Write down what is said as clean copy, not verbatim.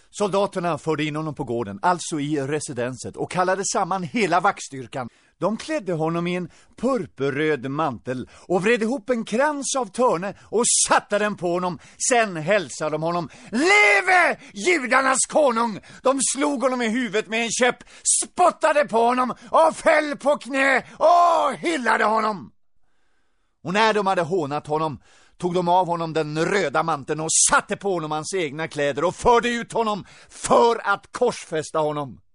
Soldaterna förde in honom på gården, alltså i residenset, och kallade samman hela vaktstyrkan. De klädde honom i en purpurröd mantel och vred ihop en krans av törne och satte den på honom. Sen hälsade de honom: Leve judarnas konung! De slog honom i huvudet med en käpp, spottade på honom och föll på knä och hyllade honom. Och när de hade hånat honom tog de av honom den röda manteln och satte på honom hans egna kläder och förde ut honom för att korsfästa honom.